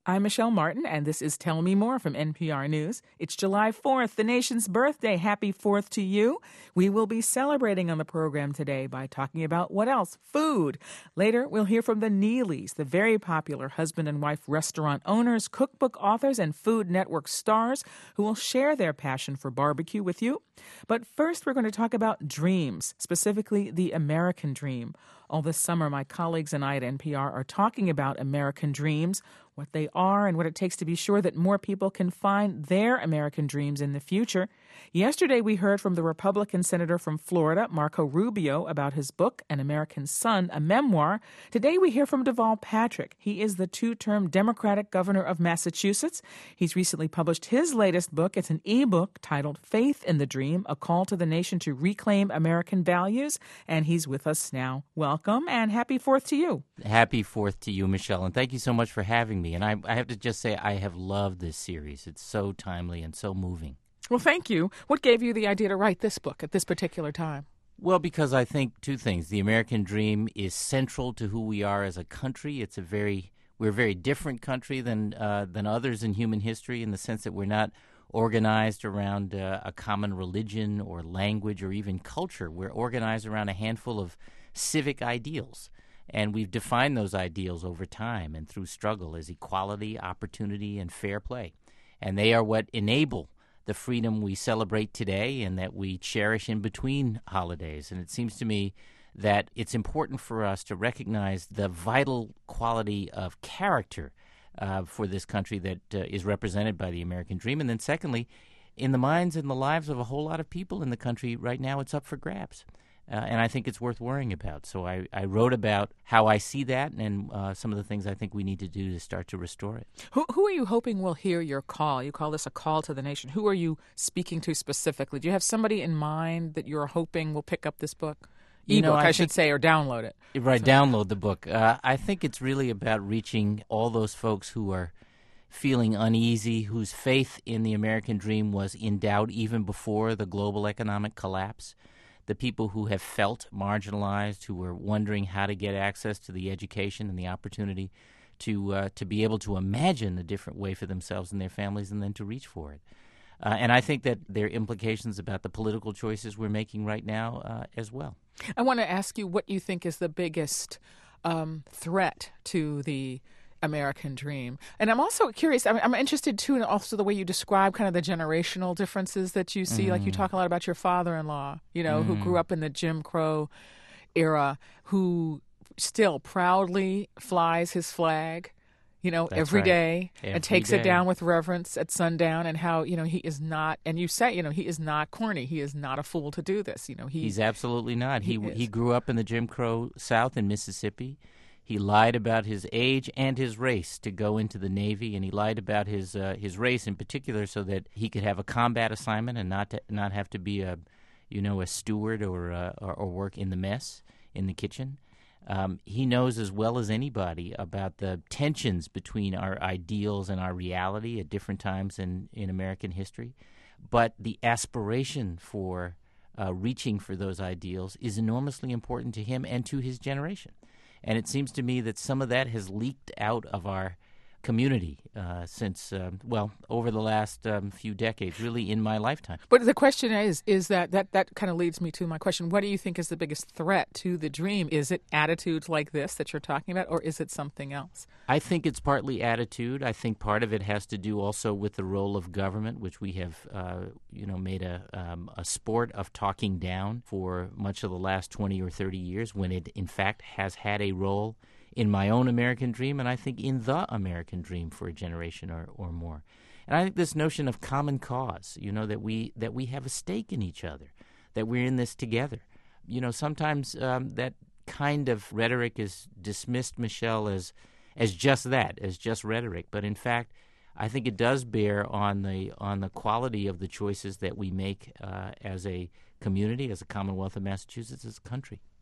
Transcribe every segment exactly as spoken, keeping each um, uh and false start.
I'm Michelle Martin, and this is Tell Me More from N P R News. It's July fourth, the nation's birthday. Happy fourth to you. We will be celebrating on the program today by talking about what else? Food. Later, we'll hear from the Neelys, the very popular husband and wife restaurant owners, cookbook authors, and Food Network stars who will share their passion for barbecue with you. But first, we're going to talk about dreams, specifically the American dream. All this summer, my colleagues and I at N P R are talking about American dreams, what they are, and what it takes to be sure that more people can find their American dreams in the future. Yesterday, we heard from the Republican senator from Florida, Marco Rubio, about his book, An American Son, a memoir. Today, we hear from Deval Patrick. He is the two-term Democratic governor of Massachusetts. He's recently published his latest book. It's an e-book titled Faith in the Dream, A Call to the Nation to Reclaim American Values. And he's with us now. Welcome, and happy fourth to you. Happy fourth to you, Michelle, and thank you so much for having me. And I, I have to just say I have loved this series. It's so timely and so moving. Well, thank you. What gave you the idea to write this book at this particular time? Well, because I think two things. The American dream is central to who we are as a country. It's a very we're a very different country than uh, than others in human history in the sense that we're not organized around uh, a common religion or language or even culture. We're organized around a handful of civic ideals. And we've defined those ideals over time and through struggle as equality, opportunity, and fair play. And they are what enable the freedom we celebrate today and that we cherish in between holidays. And it seems to me that it's important for us to recognize the vital quality of character uh, for this country that uh, is represented by the American dream. And then secondly, in the minds and the lives of a whole lot of people in the country right now, it's up for grabs. Uh, and I think it's worth worrying about. So I, I wrote about how I see that and uh, some of the things I think we need to do to start to restore it. Who, who are you hoping will hear your call? You call this a call to the nation. Who are you speaking to specifically? Do you have somebody in mind that you're hoping will pick up this book? You E-book, know, I I should think, say, or download it. Right, so. download the book. Uh, I think it's really about reaching all those folks who are feeling uneasy, whose faith in the American dream was in doubt even before the global economic collapse. The people who have felt marginalized, who were wondering how to get access to the education and the opportunity to uh, to be able to imagine a different way for themselves and their families and then to reach for it. Uh, and I think that there are implications about the political choices we're making right now uh, as well. I want to ask you what you think is the biggest um, threat to the American dream. And I'm also curious, I'm, I'm interested, too, in also the way you describe kind of the generational differences that you see. Mm. Like you talk a lot about your father-in-law, you know, mm. who grew up in the Jim Crow era, who still proudly flies his flag, you know, That's every right. day every and takes day. it down with reverence at sundown, and how, you know, he is not, and you say, you know, he is not corny. He is not a fool to do this. You know, he, He's absolutely not. He he, he grew up in the Jim Crow South in Mississippi. He lied about his age and his race to go into the Navy, and he lied about his uh, his race in particular so that he could have a combat assignment and not to, not have to be a, you know, a steward or uh, or, or work in the mess in the kitchen. Um, he knows as well as anybody about the tensions between our ideals and our reality at different times in, in American history. But the aspiration for uh, reaching for those ideals is enormously important to him and to his generation. And it seems to me that some of that has leaked out of our community uh, since, um, well, over the last um, few decades, really in my lifetime. But the question is, is that, that that kind of leads me to my question. What do you think is the biggest threat to the dream? Is it attitudes like this that you're talking about, or is it something else? I think it's partly attitude. I think part of it has to do also with the role of government, which we have, uh, you know, made a, um, a sport of talking down for much of the last twenty or thirty years, when it, in fact, has had a role in my own American dream, and I think in the American dream for a generation or, or more. And I think this notion of common cause, you know, that we that we have a stake in each other, that we're in this together. You know, sometimes um, that kind of rhetoric is dismissed, Michelle, as as just that, as just rhetoric. But in fact, I think it does bear on the on the quality of the choices that we make uh, as a community, as a Commonwealth of Massachusetts, as a country.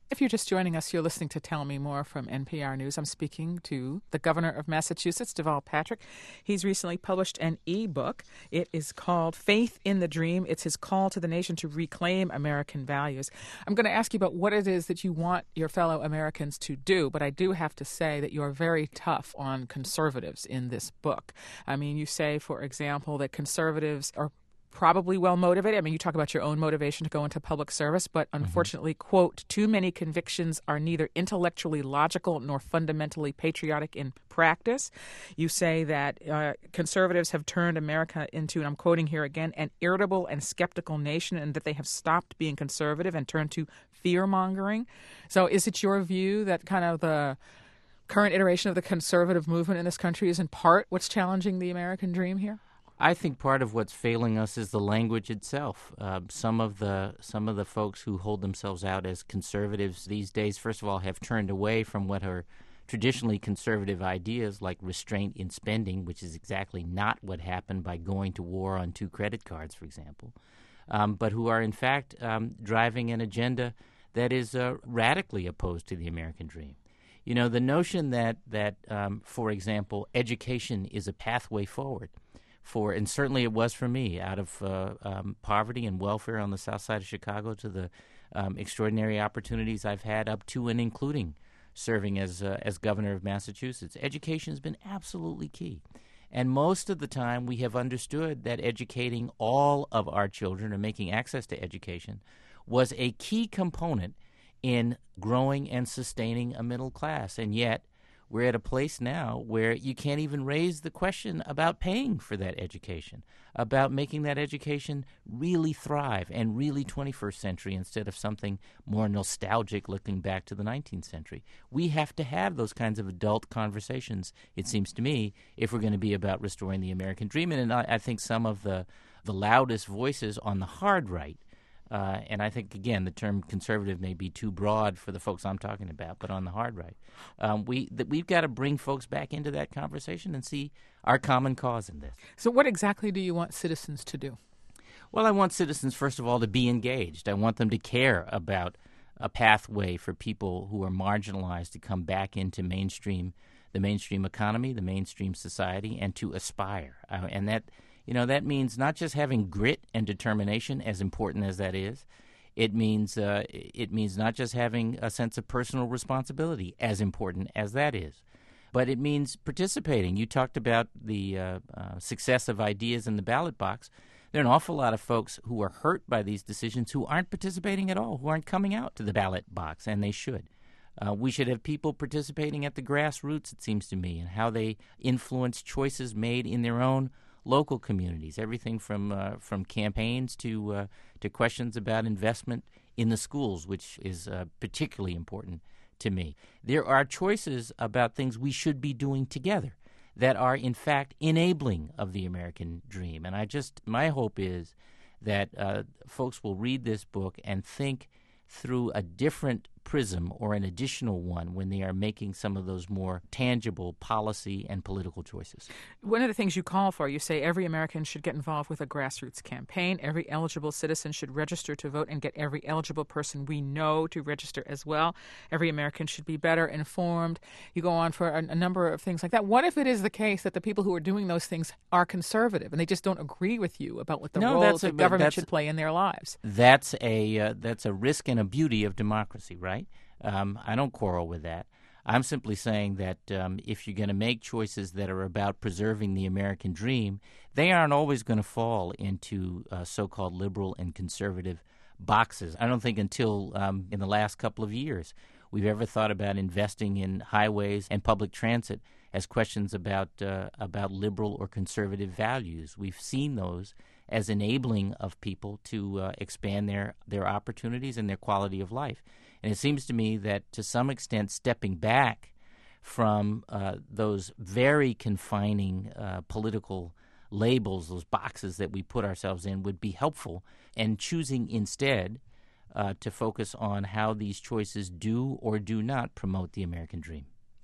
If you're just joining us, you're listening to Tell Me More from N P R News. I'm speaking to the governor of Massachusetts, Deval Patrick. He's recently published an e-book. It is called Faith in the Dream. It's his call to the nation to reclaim American values. I'm going to ask you about what it is that you want your fellow Americans to do, but I do have to say that you're very tough on conservatives in this book. I mean, you say, for example, that conservatives are probably well motivated. I mean, you talk about your own motivation to go into public service, but unfortunately, mm-hmm. quote, too many convictions are neither intellectually logical nor fundamentally patriotic in practice. You say that uh, conservatives have turned America into, and I'm quoting here again, an irritable and skeptical nation, and that they have stopped being conservative and turned to fear-mongering. So is it your view that kind of the current iteration of the conservative movement in this country is in part what's challenging the American dream here? I think part of what's failing us is the language itself. Uh, some of the some of the folks who hold themselves out as conservatives these days, first of all, have turned away from what are traditionally conservative ideas like restraint in spending, which is exactly not what happened by going to war on two credit cards, for example, um, but who are in fact um, driving an agenda that is uh, radically opposed to the American dream. You know, the notion that, that um, for example, education is a pathway forward, For, and certainly it was for me, out of uh, um, poverty and welfare on the south side of Chicago to the um, extraordinary opportunities I've had up to and including serving as uh, as governor of Massachusetts. Education has been absolutely key. And most of the time we have understood that educating all of our children or making access to education was a key component in growing and sustaining a middle class. And yet we're at a place now where you can't even raise the question about paying for that education, about making that education really thrive and really twenty-first century instead of something more nostalgic looking back to the nineteenth century. We have to have those kinds of adult conversations, it seems to me, if we're going to be about restoring the American dream. And I, I think some of the, the loudest voices on the hard right, Uh, and I think, again, the term conservative may be too broad for the folks I'm talking about, but on the hard right, um, we that we've got to bring folks back into that conversation and see our common cause in this. So what exactly do you want citizens to do? Well, I want citizens, first of all, to be engaged. I want them to care about a pathway for people who are marginalized to come back into mainstream, the mainstream economy, the mainstream society, and to aspire. Uh, and that... You know, that means not just having grit and determination, as important as that is. It means uh, it means not just having a sense of personal responsibility, as important as that is. But it means participating. You talked about the uh, uh, success of ideas in the ballot box. There are an awful lot of folks who are hurt by these decisions who aren't participating at all, who aren't coming out to the ballot box, and they should. Uh, we should have people participating at the grassroots, it seems to me, and how they influence choices made in their own local communities, everything from uh, from campaigns to uh, to questions about investment in the schools, which is uh, particularly important to me. There are choices about things we should be doing together that are, in fact, enabling of the American dream. And I just, my hope is that uh, folks will read this book and think through a different prism or an additional one when they are making some of those more tangible policy and political choices. One of the things you call for, you say every American should get involved with a grassroots campaign. Every eligible citizen should register to vote and get every eligible person we know to register as well. Every American should be better informed. You go on for a, a number of things like that. What if it is the case that the people who are doing those things are conservative and they just don't agree with you about what the no, roles a, the government should play in their lives? That's a uh, that's a risk and a beauty of democracy, right? Um, I don't quarrel with that. I'm simply saying that um, if you're going to make choices that are about preserving the American dream, they aren't always going to fall into uh, so-called liberal and conservative boxes. I don't think until um, in the last couple of years we've ever thought about investing in highways and public transit as questions about uh, about liberal or conservative values. We've seen those as enabling of people to uh, expand their, their opportunities and their quality of life. And it seems to me that to some extent stepping back from uh, those very confining uh, political labels, those boxes that we put ourselves in, would be helpful, and choosing instead uh, to focus on how these choices do or do not promote the American dream.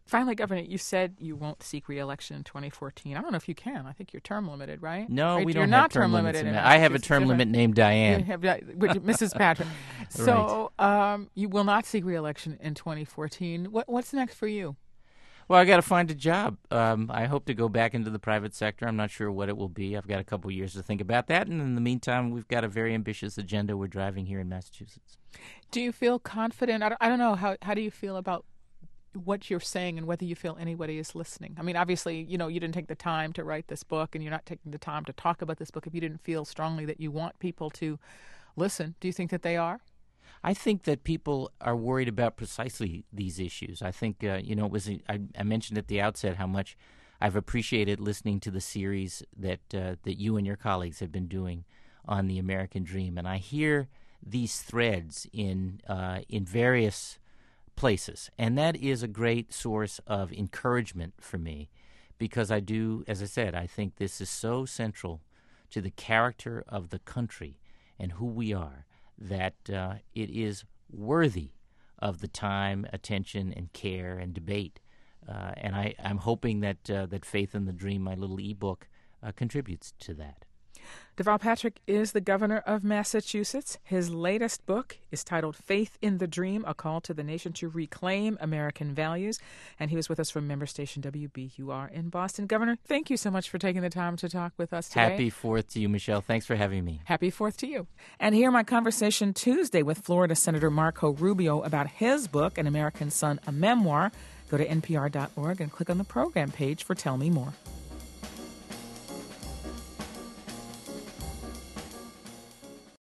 Finally, Governor, you said you won't seek re-election in twenty fourteen. I don't know if you can. I think you're term limited, right? No, right? we don't you're have not term, term limits. limited. I have a term different. limit named Diane. You have, which, Missus Patrick. So um, you will not seek re-election in twenty fourteen. What, what's next for you? Well, I got to find a job. Um, I hope to go back into the private sector. I'm not sure what it will be. I've got a couple years to think about that. And in the meantime, we've got a very ambitious agenda we're driving here in Massachusetts. Do you feel confident? I don't, I don't know. How, how do you feel about what you're saying and whether you feel anybody is listening? I mean, obviously, you know, you didn't take the time to write this book, and you're not taking the time to talk about this book if you didn't feel strongly that you want people to listen. Do you think that they are? I think that people are worried about precisely these issues. I think, uh, you know, it was I, I mentioned at the outset how much I've appreciated listening to the series that uh, that you and your colleagues have been doing on the American Dream, and I hear these threads in uh, in various places, and that is a great source of encouragement for me, because I do, as I said, I think this is so central to the character of the country and who we are, that uh, it is worthy of the time, attention, and care and debate. Uh, and I, I'm hoping that uh, that Faith in the Dream, my little ebook, uh, contributes to that. Deval Patrick is the governor of Massachusetts. His latest book is titled Faith in the Dream, A Call to the Nation to Reclaim American Values. And he was with us from member station W B U R in Boston. Governor, thank you so much for taking the time to talk with us today. Happy Fourth to you, Michelle. Thanks for having me. Happy Fourth to you. And hear my conversation Tuesday with Florida Senator Marco Rubio about his book, An American Son, a Memoir. Go to N P R dot org and click on the program page for Tell Me More.